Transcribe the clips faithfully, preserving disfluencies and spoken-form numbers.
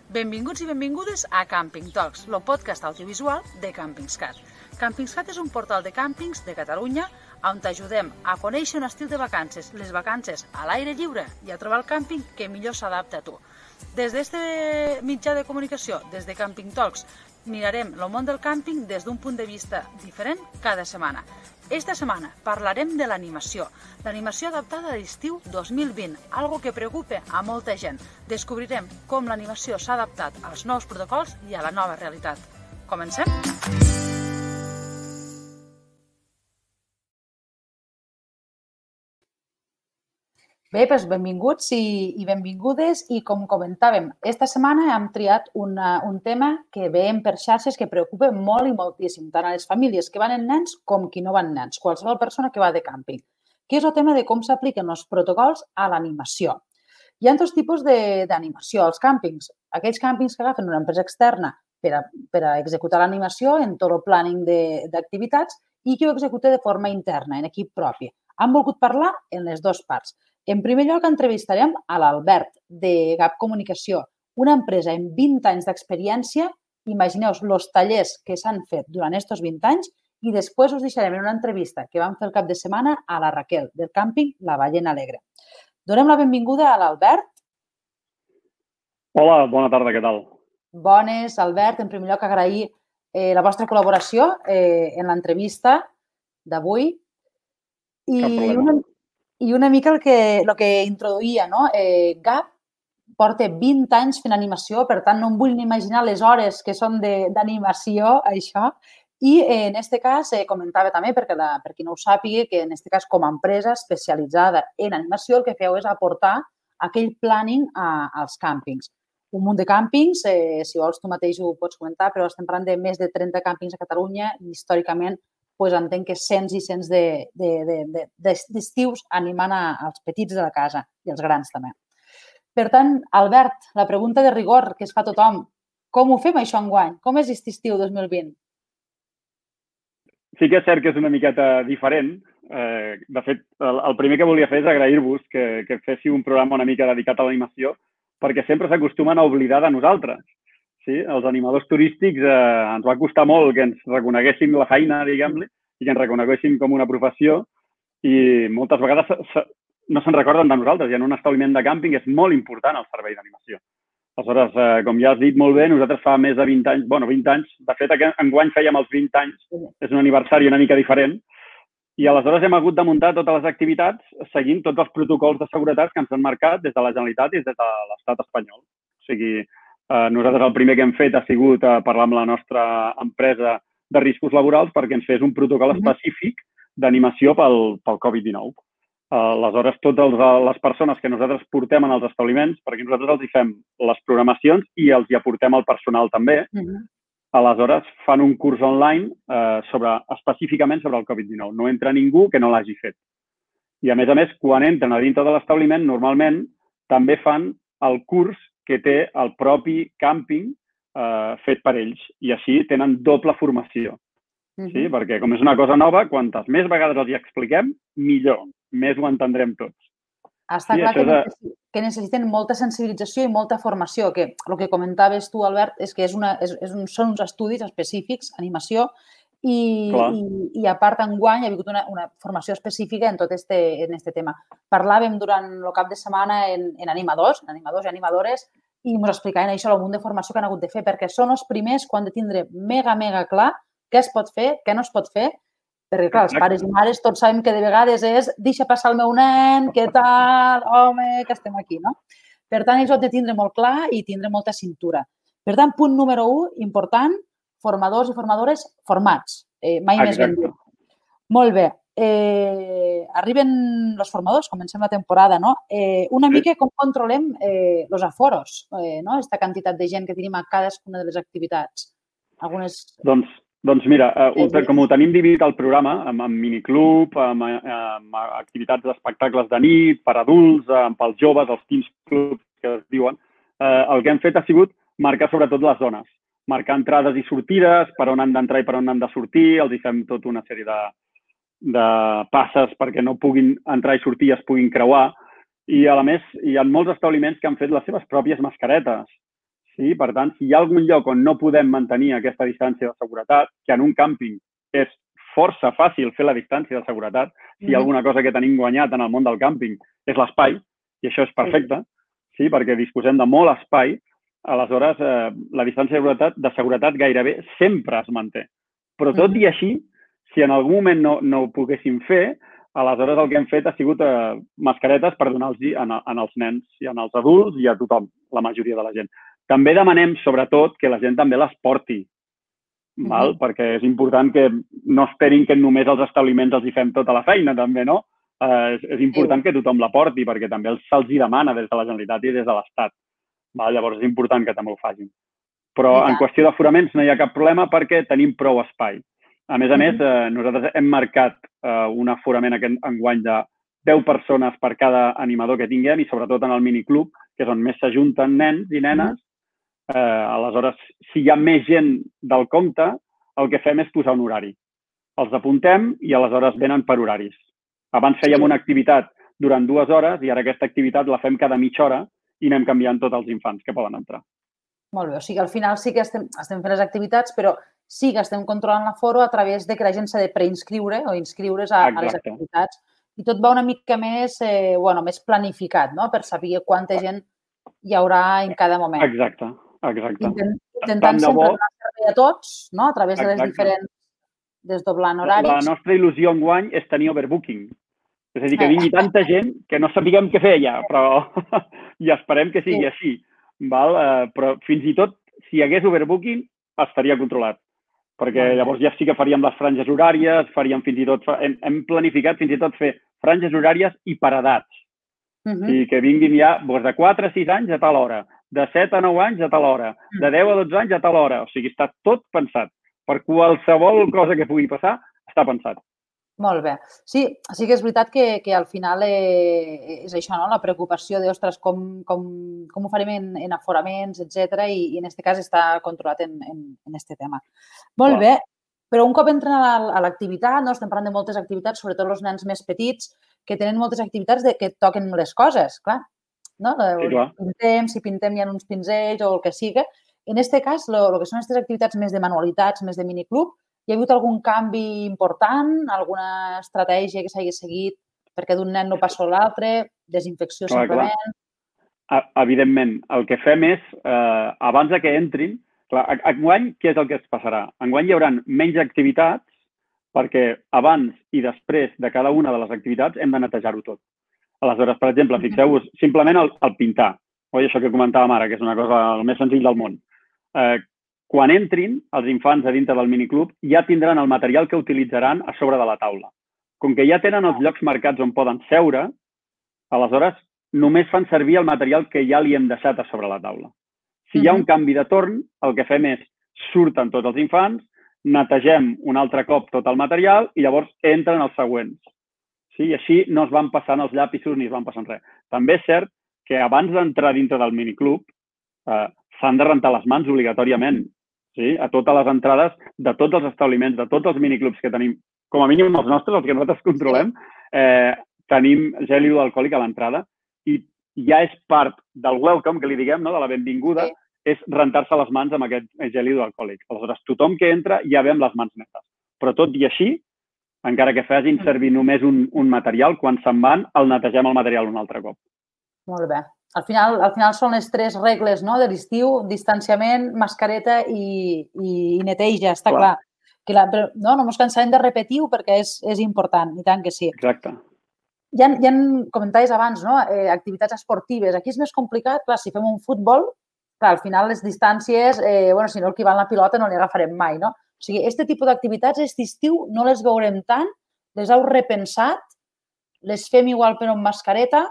Benvinguts i benvingudes a Camping Talks, el podcast audiovisual de CampingsCat. CampingsCat és un portal de càmpings de Catalunya on t'ajudem a conèixer un estil de vacances, les vacances a l'aire lliure i a trobar el càmping que millor s'adapta a tu. Des d'este mitjà de comunicació, des de Camping Talks, mirarem el món del càmping des d'un punt de vista diferent cada setmana. Esta setmana parlarem de l'animació, l'animació adaptada a l'estiu dos mil vint, algo que preocupa a molta gent. Descobrirem com l'animació s'ha adaptat als nous protocols i a la nova realitat. Comencem? Bé, doncs benvinguts i, i benvingudes i com comentàvem, esta setmana hem triat una, un tema que veiem per xarxes que preocupa molt i moltíssim, tant a les famílies que van en nens com qui no van nens, qualsevol persona que va de càmping, que és el tema de com s'apliquen els protocols a l'animació. Hi ha dos tipus d'animació als càmpings. Aquells càmpings que agafen una empresa externa per a, per a executar l'animació en tot el planning d'activitats i qui ho executa de forma interna, en equip propi. Han volgut parlar en les dues parts. En primer lloc, entrevistarem a l'Albert, de Gap Comunicació, una empresa amb vint anys d'experiència. Imagineu-vos els tallers que s'han fet durant aquests vint anys i després us deixarem en una entrevista que vam fer el cap de setmana a la Raquel, del càmping La Ballena Alegre. Donem la benvinguda a l'Albert. Hola, bona tarda, què tal? Bones, Albert. En primer lloc, agrair eh, la vostra col·laboració eh, en l'entrevista d'avui. I Cap problema. una... I una mica el que, el que introduïa, no? Eh, Gap porta vint anys fent animació, per tant, no em vull ni imaginar les hores que són d'animació, això. I eh, en aquest cas, eh, comentava també, perquè la, per qui no ho sàpiga, que en aquest cas, com a empresa especialitzada en animació, el que feu és aportar aquell planning a, als càmpings. Un munt de càmpings, eh, si vols tu mateix ho pots comentar, però estem parlant de més de trenta càmpings a Catalunya i històricament pues entenc que cents i cents d'estius de, de, de, de, animant a, als petits de la casa i als grans també. Per tant, Albert, la pregunta de rigor que es fa a tothom, com ho fem això enguany? Com és aquest estiu dos mil vint? Sí que és cert que és una miqueta diferent. Eh, de fet, el, el primer que volia fer és agrair-vos que, que féssiu un programa una mica dedicat a l'animació, perquè sempre s'acostumen a oblidar de nosaltres. Sí? Els animadors turístics eh, ens va costar molt que ens reconeguéssim la feina, diguem-li, i que ens reconeguéssim com una professió i moltes vegades se, no se'n recorden de nosaltres. I en un establiment de càmping és molt important el servei d'animació. Aleshores, eh, com ja has dit molt bé, nosaltres fa més de vint anys, bueno, vint anys, de fet, enguany fèiem els vint anys, és un aniversari una mica diferent, i aleshores hem hagut de muntar totes les activitats seguint tots els protocols de seguretat que ens han marcat des de la Generalitat i des de l'estat espanyol. O sigui, Uh, nosaltres el primer que hem fet ha sigut uh, parlar amb la nostra empresa de riscos laborals perquè ens fes un protocol específic d'animació pel, pel covid dinou. Uh, aleshores, totes les persones que nosaltres portem en els establiments, perquè nosaltres els hi fem les programacions i els hi aportem el personal també, uh-huh. Aleshores fan un curs online uh, sobre, específicament sobre el covid dinou. No entra ningú que no l'hagi fet. I a més a més, quan entren a dintre de l'establiment, normalment també fan el curs que té el propi càmping eh, fet per ells. I així tenen doble formació. Uh-huh. Sí? Perquè com és una cosa nova, quantes més vegades els hi expliquem, millor. Més ho entendrem tots. Està sí, clar que, de... que necessiten molta sensibilització i molta formació. Que el que comentaves tu, Albert, és que és una, és, és un, són uns estudis específics, animació, i, i, i a part enguany ha hagut una, una formació específica en tot este, en este tema. Parlàvem durant el cap de setmana en, en animadors, en animadors i animadores, i ens explicaven això, el munt de formació que han hagut de fer, perquè són els primers quan de tindre mega, mega clar què es pot fer, què no es pot fer, perquè, clar, els pares i mares tots sabem que de vegades és deixa passar el meu nen, què tal, home, que estem aquí, no? Per tant, ells ho han de tindre molt clar i tindre molta cintura. Per tant, punt número u, important, formadors i formadores formats, eh, mai Exacte. Més ben dit. Molt bé. Eh, arriben els formadors, comencem la temporada, no? Eh, una mica com controlem eh, els aforos, eh, no? Aquesta quantitat de gent que tenim a cadascuna de les activitats. Algunes... Doncs, doncs mira, eh, com ho tenim dividit el programa, amb, amb miniclub, amb, amb activitats d'espectacles de nit, per adults, amb pels joves, els teams clubs que es diuen, eh, el que hem fet ha sigut marcar sobretot les zones. Marcar entrades i sortides, per on han d'entrar i per on han de sortir, els hi fem tota una sèrie de de passes perquè no puguin entrar i sortir i es puguin creuar. I, a més, hi ha molts establiments que han fet les seves pròpies mascaretes. Sí? Per tant, si hi ha algun lloc on no podem mantenir aquesta distància de seguretat, que en un càmping és força fàcil fer la distància de seguretat, si hi ha alguna cosa que tenim guanyat en el món del càmping és l'espai, i això és perfecte, sí? Perquè disposem de molt espai, aleshores eh, la distància de seguretat, de seguretat gairebé sempre es manté. Però tot i així, si en algun moment no, no ho poguéssim fer, aleshores el que hem fet ha sigut eh, mascaretes per donar-los en, en els nens i en els adults i a tothom, la majoria de la gent. També demanem, sobretot, que la gent també les porti, val? Uh-huh. Perquè és important que no esperin que només els establiments els hi fem tota la feina, també, no? Eh, és, és important sí. que tothom la porti, perquè també se'ls hi demana des de la Generalitat i des de l'Estat. Llavors és important que també ho facin. Però en qüestió d'aforaments no hi ha cap problema perquè tenim prou espai. A més a uh-huh. més, eh, nosaltres hem marcat eh, un aforament aquest enguany de deu persones per cada animador que tinguem i sobretot en el miniclub, que és on més s'ajunten nens i nenes. Uh-huh. Eh, aleshores, si hi ha més gent del compte, el que fem és posar un horari. Els apuntem i aleshores venen per horaris. Abans fèiem una activitat durant dues hores i ara aquesta activitat la fem cada mitja hora i anem canviant tots els infants que poden entrar. Molt bé, o sigui, al final sí que estem, estem fent les activitats, però sí que estem controlant l'aforo a través de que la gent s'ha de preinscriure o inscriure's a, a les activitats i tot va una mica més, eh, bueno, més planificat, no?, per saber quanta gent hi haurà en cada moment. Exacte. Exacte. Intent, intentant sempre bo... donar servei a tots, no? A través de les Exacte. diferents... desdoblant horaris. La nostra il·lusió enguany és tenir overbooking. És a dir, que vingui tanta gent que no sapiguem què fer ja, però i esperem que sigui sí. així. Val? Uh, però fins i tot, si hi hagués overbooking, estaria controlat. Perquè llavors ja sí que faríem les franges horàries, faríem fins i tot... Hem, hem planificat fins i tot fer franges horàries i per edats. Uh -huh. I que vinguin ja doncs, de quatre a sis anys a tal hora, de set a nou anys a tal hora, de deu a dotze anys a tal hora. O sigui, està tot pensat. Per qualsevol cosa que pugui passar, està pensat. Molt bé. Sí, sí que és veritat que, que al final eh, és això, no? La preocupació de, ostres, com, com, com ho farem en, en aforaments, etcètera. I, i en aquest cas està controlat en, en, en este tema. Molt Clar. bé. Però un cop entren a l'activitat, no? Estem parlant de moltes activitats, sobretot els nens més petits, que tenen moltes activitats de, que toquen les coses, clar. No? Sí, clar. Pintem, si pintem hi ha uns pinzells o el que sigui. En aquest cas, el que són aquestes activitats més de manualitats, més de miniclub, hi ha hagut algun canvi important, alguna estratègia que s'hagi seguit perquè d'un nen no passa a l'altre, desinfecció clar, simplement? Clar. Evidentment, el que fem és, eh, abans que entrin, clar, enguany què és el que es passarà? Enguany hi haurà menys activitats perquè abans i després de cada una de les activitats hem de netejar-ho tot. Aleshores, per exemple, fixeu-vos, simplement el, el pintar, oi? Això que comentàvem ara, que és una cosa el més senzill del món. Eh, quan entrin els infants a dintre del miniclub, ja tindran el material que utilitzaran a sobre de la taula. Com que ja tenen els llocs marcats on poden seure, aleshores només fan servir el material que ja li hem deixat a sobre la taula. Si hi ha un canvi de torn, el que fem és surten tots els infants, netegem un altre cop tot el material i llavors entren els següents. Sí? I així no es van passant els llapisos ni es van passant res. També és cert que abans d'entrar dintre del miniclub eh, s'han de rentar les mans obligatòriament. Sí? A totes les entrades de tots els establiments, de tots els miniclubs que tenim, com a mínim els nostres, els que nosaltres controlem, eh, tenim gel hidroalcohòlic a l'entrada i ja és part del welcome, que li diguem, no? De la benvinguda, sí. és rentar-se les mans amb aquest gel hidroalcohòlic. Aleshores, tothom que entra ja ve amb les mans netes. Però tot i així, encara que facin servir només un, un material, quan se'n van, el netegem el material un altre cop. Molt bé. Al final, al final són les tres regles, no?, de l'estiu: distanciament, mascareta i, i neteja, està clar. clar. Que la, però, no, no ens cansarem de repetir-ho perquè és, és important, i tant que sí. Exacte. Ja, ja comentaves abans, no?, eh, activitats esportives. Aquí és més complicat, clar, si fem un futbol, clar, al final les distàncies, eh, bueno, si no el que va en la pilota no li agafarem mai, no? O sigui, aquest tipus d'activitats aquest estiu no les veurem tant, les heu repensat, les fem igual però amb mascareta.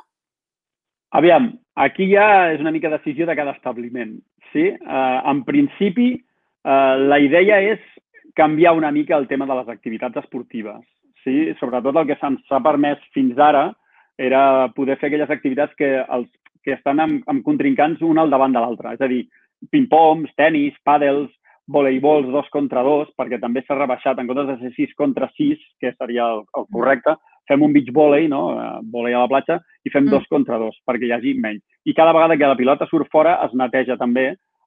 Aviam, aquí ja és una mica decisió de cada establiment, sí? Uh, en principi, uh, la idea és canviar una mica el tema de les activitats esportives, sí? Sobretot el que se'ns ha permès fins ara era poder fer aquelles activitats que, els, que estan amb, amb contrincants un al davant de l'altre, és a dir, ping-pongs, tenis, pàdels, voleibols dos contra dos, perquè també s'ha rebaixat, en comptes de ser sis contra sis, que seria el, el correcte, fem un beach volley, no? Volley a la platja, i fem mm. dos contra dos, perquè hi hagi menys. I cada vegada que la pilota surt fora es neteja també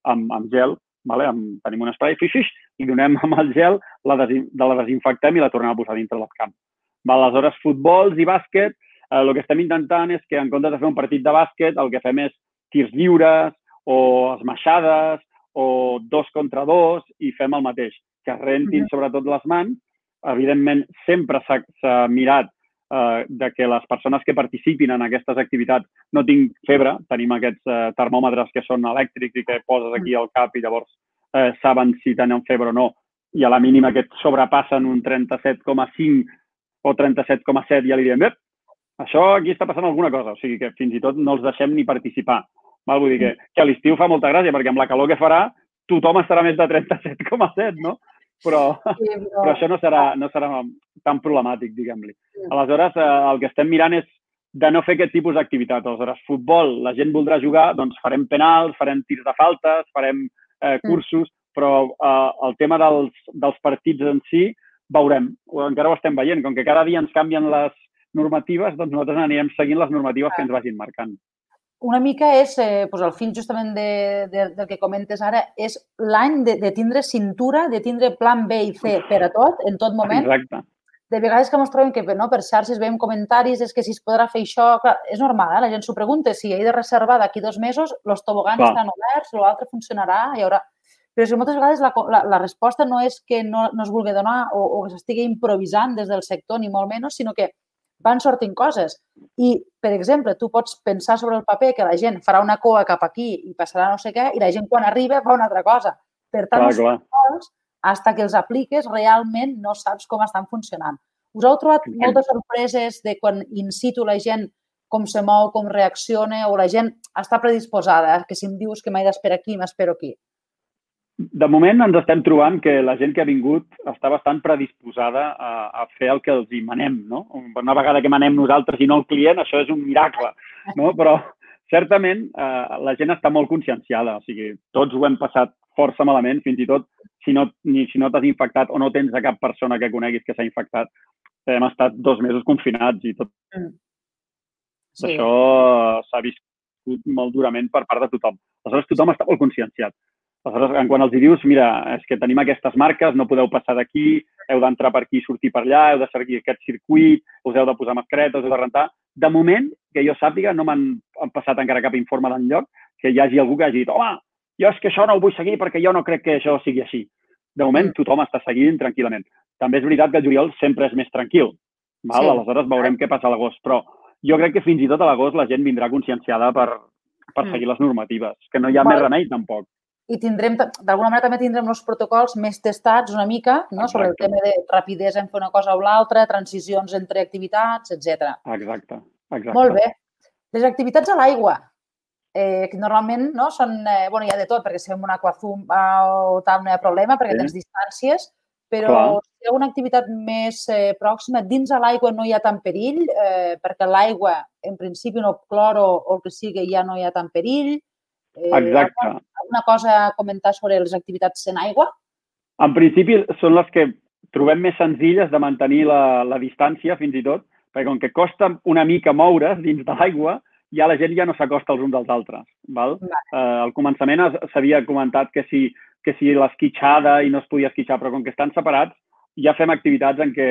amb, amb gel, vale? amb, tenim un spray, fix, i donem amb el gel, la, des, de la desinfectem i la tornem a posar dintre del camp. Va, aleshores, futbols i bàsquet, eh, el que estem intentant és que en comptes de fer un partit de bàsquet, el que fem és tirs lliures o esmaixades o dos contra dos i fem el mateix, que rentin sobretot les mans. Evidentment, sempre s'ha mirat eh, de que les persones que participin en aquestes activitats no tinguin febre. Tenim aquests eh, termòmetres que són elèctrics i que poses aquí al cap i llavors eh, saben si tenen febre o no. I a la mínima que et sobrepassen un trenta-set coma cinc o trenta-set coma set ja li diem, ep, això aquí està passant alguna cosa. O sigui que fins i tot no els deixem ni participar. Val? Vull dir que, que a l'estiu fa molta gràcia perquè amb la calor que farà tothom estarà més de trenta-set coma set, no? Però, sí, però... però això no serà, no serà tan problemàtic, diguem-li. Aleshores, eh, el que estem mirant és de no fer aquest tipus d'activitat. Aleshores, futbol, la gent voldrà jugar, doncs farem penals, farem tirs de faltes, farem eh, cursos, però eh, el tema dels, dels partits en si veurem, encara ho estem veient. Com que cada dia ens canvien les normatives, doncs nosaltres anirem seguint les normatives que ens vagin marcant. Una mica és, eh, doncs el fil justament de, de, del que comentes ara, és l'any de, de tindre cintura, de tindre plan B i C per a tot, en tot moment. Exacte. De vegades que ens trobem que no, per xarxes veiem comentaris, és que si es podrà fer això... Clar, és normal, eh? La gent s'ho pregunta, si he de reservar d'aquí dos mesos, els tobogans Clar. Estan oberts, l'altre funcionarà, hi haurà... Però és que moltes vegades la, la, la resposta no és que no, no es vulgui donar o, o que s'estigui improvisant des del sector, ni molt menys, sinó que van sortint coses. I, per exemple, tu pots pensar sobre el paper que la gent farà una coa cap aquí i passarà no sé què, i la gent quan arriba fa una altra cosa. Per tant, clar, els fins que els apliques, realment no saps com estan funcionant. Us heu trobat moltes sorpreses de quan in situ la gent com se mou, com reacciona, o la gent està predisposada, que si em dius que m'he d'esperar aquí, m'espero aquí? De moment ens estem trobant que la gent que ha vingut està bastant predisposada a, a fer el que els hi manem, no? Una vegada que manem nosaltres i no el client, això és un miracle, no? Però certament eh, la gent està molt conscienciada, o sigui, tots ho hem passat força malament, fins i tot si no, ni si no t'has infectat o no tens a cap persona que coneguis que s'ha infectat, hem estat dos mesos confinats i tot. Mm. Sí. Això s'ha viscut molt durament per part de tothom. Aleshores, tothom està molt conscienciat. Aleshores, quan els dius, mira, és que tenim aquestes marques, no podeu passar d'aquí, heu d'entrar per aquí i sortir per allà, heu de seguir aquest circuit, us heu de posar mascaretes, us heu de rentar. De moment, que jo sàpiga, no m'han passat encara cap informe d'enlloc que hi hagi algú que hagi dit, home, jo és que això no ho vull seguir perquè jo no crec que això sigui així. De moment, tothom està seguint tranquil·lament. També és veritat que el juliol sempre és més tranquil. Val? Sí. Aleshores, veurem què passa a l'agost. Però jo crec que fins i tot a l'agost la gent vindrà conscienciada per, per seguir les normatives, que no hi ha més remei tampoc. I tindrem, d'alguna manera també tindrem els protocols més testats una mica, no? Sobre el tema de rapidesa en fer una cosa o l'altra, transicions entre activitats, etcètera. Exacte, exacte. Molt bé. Les activitats a l'aigua, eh, que normalment no, són, eh, bueno, hi ha de tot, perquè si fem un aquazumba o tal no hi ha problema, perquè sí. Tens distàncies, però Clar. Si hi ha una activitat més eh, pròxima, dins a l'aigua no hi ha tant perill, eh, perquè l'aigua, en principi, no cloro o el que sigui, ja no hi ha tant perill. Eh, Exacte. Alguna cosa a comentar sobre les activitats en aigua? En principi són les que trobem més senzilles de mantenir la, la distància, fins i tot, perquè com que costa una mica moure's dins de l'aigua, ja la gent ja no s'acosta els uns als altres. Val? Eh, al començament s'havia comentat que si, que si l'esquitxada i no es podia esquitxar, però com que estan separats, ja fem activitats en què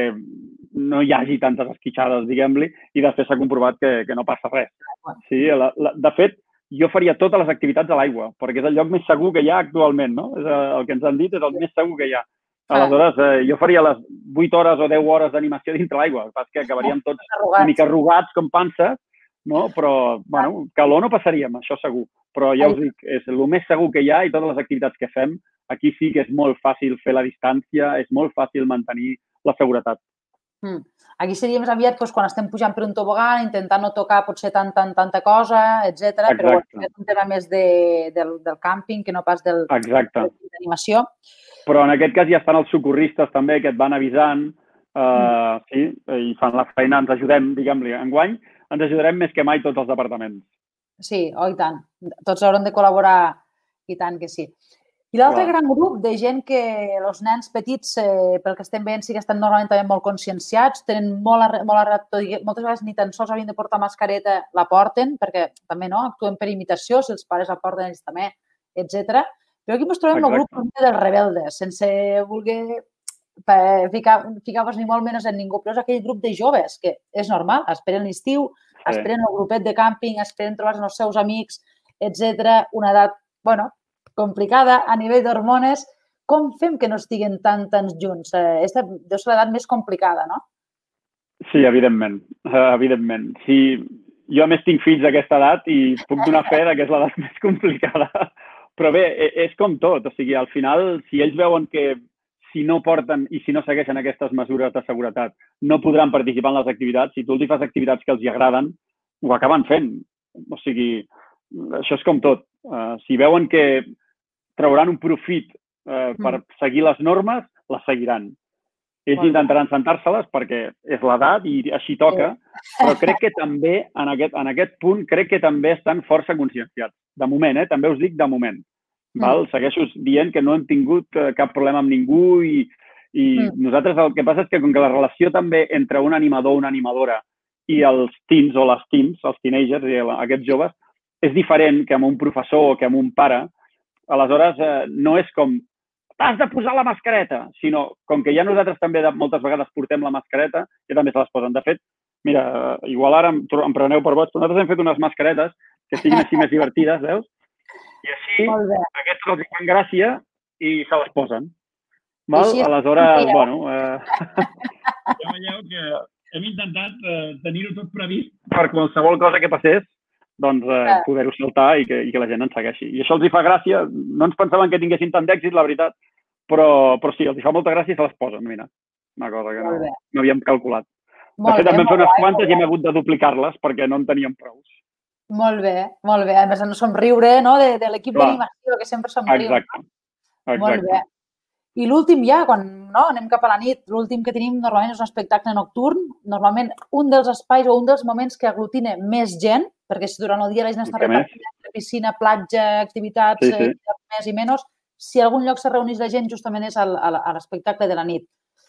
no hi hagi tantes esquitxades, diguem-li, i després s'ha comprovat que, que no passa res. Sí, la, la, de fet, jo faria totes les activitats a l'aigua, perquè és el lloc més segur que hi ha actualment, no? És el que ens han dit, és el més segur que hi ha. Aleshores, eh, jo faria les vuit hores o deu hores d'animació dintre l'aigua, el que passa que acabaríem tots una mica arrugats com panses, no? Però, bueno, calor no passaríem, això segur. Però ja us dic, és el més segur que hi ha i totes les activitats que fem, aquí sí que és molt fàcil fer la distància, és molt fàcil mantenir la seguretat. Mm. Aquí seria més aviat doncs, quan estem pujant per un tobogan, intentant no tocar potser tant, tant, tanta cosa, etcètera. Però bueno, és un tema més de, del, del càmping que no pas del, Exacte. de l'animació. Però en aquest cas ja estan els socorristes també que et van avisant eh, mm. sí, i fan la feina, ens ajudem, diguem-li. Enguany ens ajudarem més que mai tots els departaments. Sí, oh, i tant. Tots hauran de col·laborar i tant que sí. I l'altre gran grup de gent que els nens petits, eh, pel que estem veient, sí que estan normalment també molt conscienciats, tenen molt, molt arrat, moltes vegades ni tan sols haurien de portar mascareta, la porten, perquè també no actuen per imitació, si els pares la porten ells també, etcètera. Però aquí ens trobem el grup dels rebeldes, sense voler ficar-vos ni molt menys en ningú, però és aquell grup de joves que és normal, esperen l'estiu, esperen el grupet de càmping, esperen trobar-se els seus amics, etcètera. Una edat, bueno, complicada a nivell d'hormones. Com fem que no estiguen tan, tan junts? Aquesta deu ser l'edat més complicada, no? Sí, evidentment. Evidentment. Sí, jo a més tinc fills d'aquesta edat i puc donar fe que és l'edat més complicada. Però bé, és com tot. O sigui, al final, si ells veuen que si no porten i si no segueixen aquestes mesures de seguretat no podran participar en les activitats, si tu els fas activitats que els agraden, ho acaben fent. O sigui, això és com tot. Uh, si veuen que trauran un profit uh, per seguir les normes, les seguiran. Ells intentaran sentar-se-les perquè és l'edat i així toca, però crec que també, en aquest, en aquest punt, crec que també estan força conscienciats. De moment, eh? També us dic de moment. Val? Segueixo dient que no hem tingut uh, cap problema amb ningú i, i mm. nosaltres el que passa és que com que la relació també entre un animador o una animadora i els teens o les teens, els teenagers i aquests joves, és diferent que amb un professor o que amb un pare. Aleshores, eh, no és com t'has de posar la mascareta, sinó com que ja nosaltres també de, moltes vegades portem la mascareta, que també se les posen. De fet, mira, igual ara em, em preneu per boig, però nosaltres hem fet unes mascaretes que siguin així més divertides, veus? I així, aquests els fan gràcia i se les posen. Val? Aleshores, bueno, eh, ja veieu que hem intentat eh, tenir-ho tot previst per qualsevol cosa que passés, doncs eh, poder-ho saltar i que, i que la gent ens segueixi. I això els hi fa gràcia. No ens pensaven que tinguessin tant d'èxit, la veritat, però, però sí, els hi fa molta gràcia i se les posen, mira. Una cosa que no, no havíem calculat. De fet, també hem fet unes quantes i hem hagut de duplicar-les perquè no en teníem prou. Molt bé, molt bé. A més, no somriure, no?, de, de l'equip d'animació, que sempre somriu. Exacte. No? Exacte. Molt bé. I l'últim ja, quan no, anem cap a la nit, l'últim que tenim normalment és un espectacle nocturn. Normalment un dels espais o un dels moments que aglutina més gent, perquè si durant el dia la gent està repartint entre piscina, platja, activitats, sí, sí. Eh, més i menys, si a algun lloc se reunís la gent justament és al, a l'espectacle de la nit.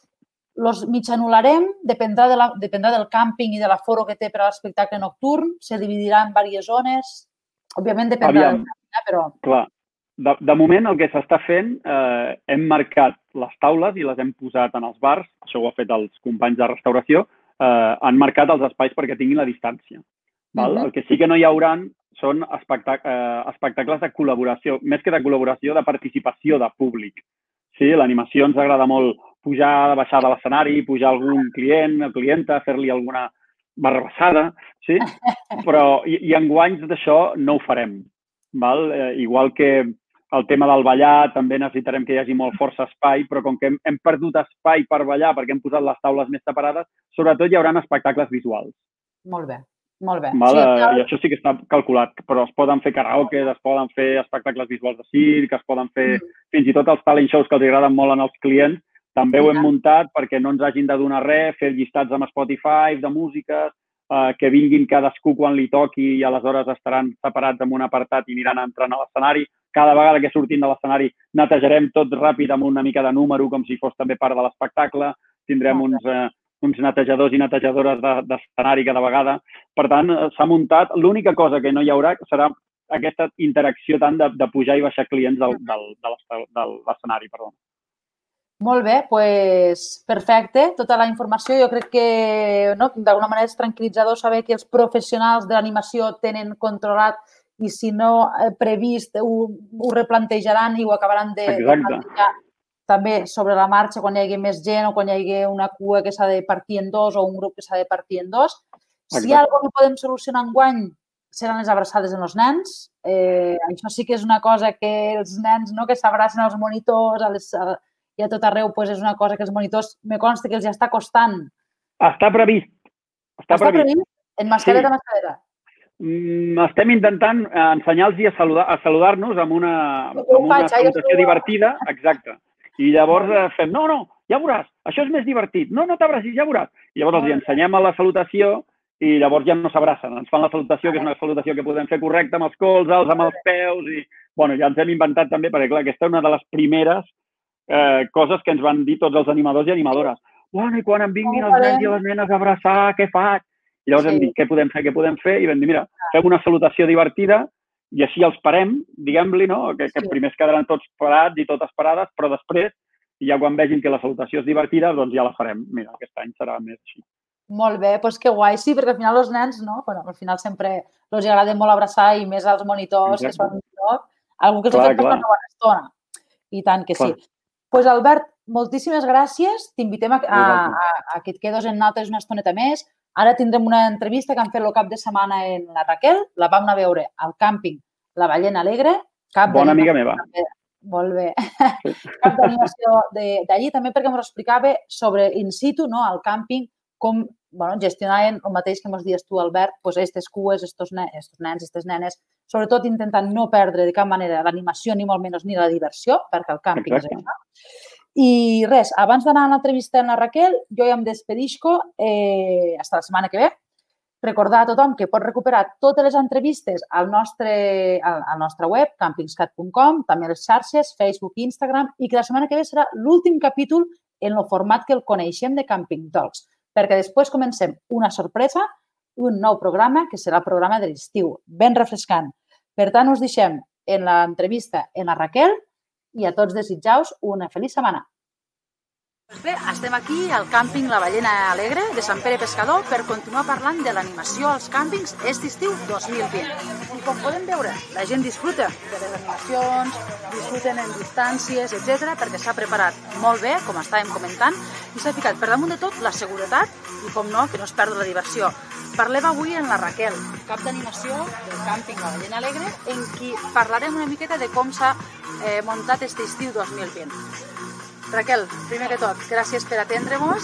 Los mig anul·larem, dependrà, de la, dependrà del càmping i de l'aforo que té per a l'espectacle nocturn, se dividirà en diverses zones, òbviament dependrà del càmping, però... Clar, de, de moment el que s'està fent, eh, hem marcat les taules i les hem posat en els bars, això ho ha fet els companys de restauració, eh, han marcat els espais perquè tinguin la distància. Val? Uh-huh. El que sí que no hi haurà són espectac eh, espectacles de col·laboració, més que de col·laboració, de participació de públic. Sí, l'animació ens agrada molt pujar, baixar de l'escenari, pujar algun client o clienta, fer-li alguna barrabassada, sí? Però i, i enguany d'això no ho farem. Val? Eh, igual que el tema del ballar, també necessitarem que hi hagi molt força espai, però com que hem, hem perdut espai per ballar perquè hem posat les taules més separades, sobretot hi haurà espectacles visuals. Molt bé. Molt bé. Val? Sí, clar. I això sí que està calculat, però es poden fer karaokes, es poden fer espectacles visuals de circ, es poden fer mm. fins i tot els talent shows que els agraden molt als clients. També ho hem muntat perquè no ens hagin de donar res, fer llistats amb Spotify, de músiques, eh, que vinguin cadascú quan li toqui i aleshores estaran separats en un apartat i aniran entrant a l'escenari. Cada vegada que sortim de l'escenari netejarem tot ràpid amb una mica de número, com si fos també part de l'espectacle. Tindrem uns... Eh, uns netejadors i netejadores d'escenari cada vegada. Per tant, s'ha muntat. L'única cosa que no hi haurà serà aquesta interacció tant de, de pujar i baixar clients del, del, de l'escenari. Perdó. Molt bé, doncs perfecte. Tota la informació jo crec que no, d'alguna manera és tranquil·litzador saber que els professionals de l'animació tenen controlat i si no previst ho, ho replantejaran i ho acabaran de, de plantejar també sobre la marxa quan hi hagi més gent o quan hi hagi una cua que s'ha de partir en dos o un grup que s'ha de partir en dos. Si hi ha alguna cosa que podem solucionar enguany seran les abraçades en els nens. Eh, això sí que és una cosa que els nens no, que s'abracen als monitors a les, a, i a tot arreu pues, és una cosa que els monitors me consta que els ja està costant. Està previst. Està, està previst. previst? En mascareta, sí. mascareta? Mm, estem intentant ensenyar-los a saludar, a saludar-nos amb una, amb una salutació divertida. Exacte. I llavors eh, fem, no, no, ja veuràs, això és més divertit. No, no t'abracis, ja veuràs. I llavors els ensenyem a la salutació i llavors ja no s'abracen. Ens fan la salutació, que és una salutació que podem fer correcta amb els colzes, amb els peus i... Bueno, ja ens hem inventat també, perquè clar, aquesta és una de les primeres eh, coses que ens van dir tots els animadors i animadores. Bueno, i quan em vinguin els nens i les nenes a abraçar, què faig? I llavors sí. hem dit, què podem fer, què podem fer? I vam dir, mira, fem una salutació divertida i així els parem, diguem-li, no? Que, que primer es quedaran tots parats i totes parades, però després, ja quan vegin que la salutació és divertida, doncs ja la farem. Mira, aquest any serà més així. Molt bé, doncs que guai, sí, perquè al final els nens, no? Bueno, al final sempre els agrada molt abraçar i més als monitors, que són, no? Algú que els ha fet passar una bona estona. I tant que sí. Doncs Albert, moltíssimes gràcies. T'invitem a, a, a, a que et quedes en nosaltres una estoneta més. Ara tindrem una entrevista que han fet el cap de setmana en la Raquel. La vam anar a veure al càmping La Ballena Alegre. Bona amiga meva. Molt bé. Cap d'animació d'allí, també perquè ens explicava sobre in situ, no, al càmping, com bueno, gestionaven el mateix que ens dius tu, Albert, doncs aquestes cues, estos nens, aquestes nenes, sobretot intentant no perdre de cap manera l'animació, ni molt menys ni la diversió, perquè el càmping és això. I res, abans d'anar a l'entrevista amb la Raquel, jo ja em despedisco eh, fins la setmana que ve. Recordar a tothom que pot recuperar totes les entrevistes al nostre, al, al nostre web, campingscat punt com, també a les xarxes, Facebook i Instagram, i que la setmana que ve serà l'últim capítol en el format que el coneixem de Camping Talks, perquè després comencem una sorpresa, un nou programa, que serà el programa de l'estiu, ben refrescant. Per tant, us deixem en l'entrevista en la Raquel i a tots desitjau una feliç setmana. Bé, estem aquí al càmping La Ballena Alegre de Sant Pere Pescador per continuar parlant de l'animació als càmpings aquest estiu dos mil vint. I com podem veure, la gent disfruta de les animacions, disfruten en distàncies, etcètera, perquè s'ha preparat molt bé, com estàvem comentant, i s'ha ficat per damunt de tot la seguretat i, com no, que no es perdi la diversió. Parlem avui amb la Raquel, cap d'animació del càmping La Ballena Alegre, en qui parlarem una miqueta de com s'ha eh, muntat aquest estiu dos mil vint. Raquel, primer que tot, gràcies per atendre-nos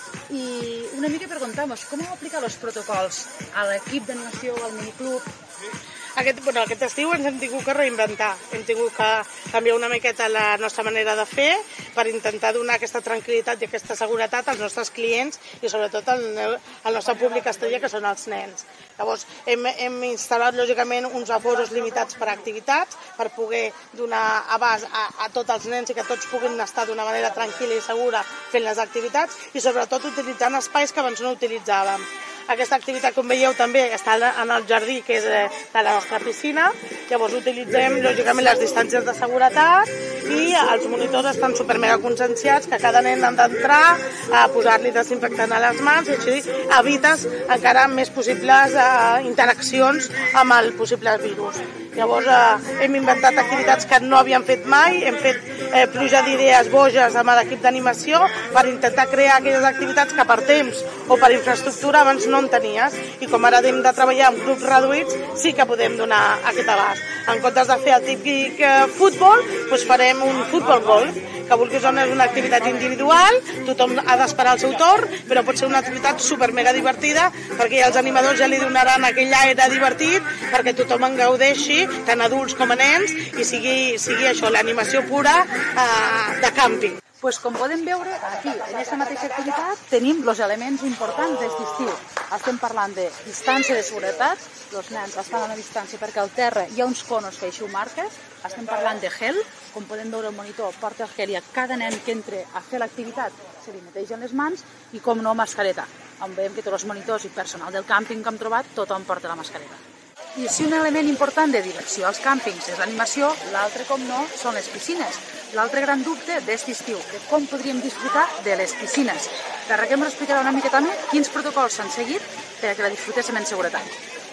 i una mica per contar-nos com heu aplicat els protocols a l'equip d'animació, al miniclub. Aquest, bueno, aquest estiu ens hem tingut que reinventar, hem tingut que canviar una miqueta la nostra manera de fer per intentar donar aquesta tranquil·litat i aquesta seguretat als nostres clients i sobretot al, al nostre públic estrella, que són els nens. Llavors, hem, hem instal·lat, lògicament, uns aforos limitats per activitats per poder donar abast a, a tots els nens i que tots puguin estar d'una manera tranquil·la i segura fent les activitats i sobretot utilitzant espais que abans no utilitzàvem. Aquesta activitat, com veieu, també està en el jardí, que és de la nostra piscina. Llavors utilitzem, lògicament, les distàncies de seguretat i els monitors estan supermega conscienciats que cada nen han d'entrar a posar-li desinfectant a les mans i així evites encara més possibles eh, interaccions amb el possible virus. Llavors eh, hem inventat activitats que no havíem fet mai, hem fet eh, pluja d'idees boges amb l'equip d'animació per intentar crear aquelles activitats que per temps o per infraestructura abans no en tenies i com ara hem de treballar amb grups reduïts sí que podem donar aquest abast. En comptes de fer el típic eh, futbol, doncs farem un futbol golf, que vulguis o no és una activitat individual, tothom ha d'esperar el seu torn, però pot ser una activitat super mega divertida perquè els animadors ja li donaran aquell aire divertit perquè tothom en gaudeixi, tant adults com a nens, i sigui, sigui això, l'animació pura eh, de càmping. Pues com podem veure, aquí, en aquesta mateixa activitat, tenim els elements importants d'aquest estiu. Estem parlant de distància de seguretat, els nens estan a una distància perquè al terra hi ha uns conos que així ho marquen. Estem parlant de gel, com podem veure el monitor, porta el gel i a cada nen que entre a fer l'activitat se li netegen les mans i, com no, mascareta. On veiem que tots els monitors i personal del càmping que hem trobat, tothom porta la mascareta. I si un element important de diversió als càmpings és l'animació, l'altre, com no, són les piscines. L'altre gran dubte d'aquest estiu, de com podríem disfrutar de les piscines. La Raquel ens explicarà una mica també quins protocols s'han seguit perquè la disfrutéssim en seguretat.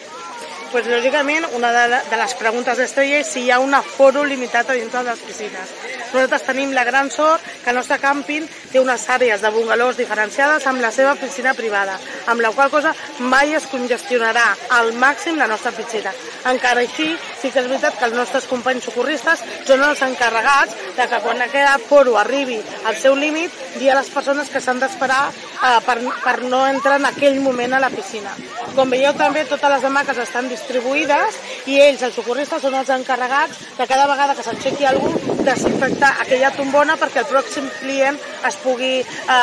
Pues, lògicament, una de les preguntes estrella és si hi ha un aforo limitat a dintre de les piscines. Nosaltres tenim la gran sort que el nostre càmping té unes àrees de bungalows diferenciades amb la seva piscina privada, amb la qual cosa mai es congestionarà al màxim la nostra piscina. Encara així, sí que és veritat que els nostres companys socorristes són els encarregats de que quan aquest aforo arribi al seu límit, hi ha les persones que s'han d'esperar eh, per, per no entrar en aquell moment a la piscina. Com veieu, també totes les hamaques estan distribuïdes i ells, els socorristes, són els encarregats de cada vegada que s'enxequi algú desinfectar aquella tombona perquè el pròxim client es pugui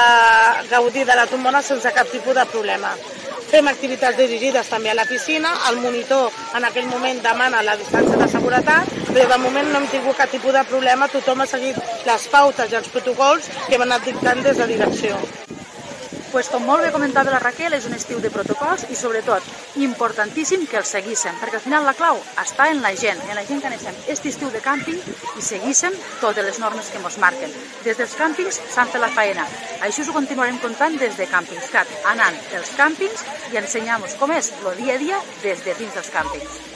eh, gaudir de la tombona sense cap tipus de problema. Fem activitats dirigides també a la piscina, el monitor en aquell moment demana la distància de seguretat, però de moment no hem tingut cap tipus de problema, tothom ha seguit les pautes i els protocols que hem anat dictant des de direcció. Pues, com molt bé comentava la Raquel, és un estiu de protocols i, sobretot, importantíssim que els seguíssim, perquè al final la clau està en la gent, en la gent que anem aquest estiu de càmping i seguíssim totes les normes que ens marquen. Des dels càmpings s'han fet la faena. Això us ho continuarem contant des de Campingscat, anant als càmpings i ensenyant-vos com és el dia a dia des de dins dels càmpings.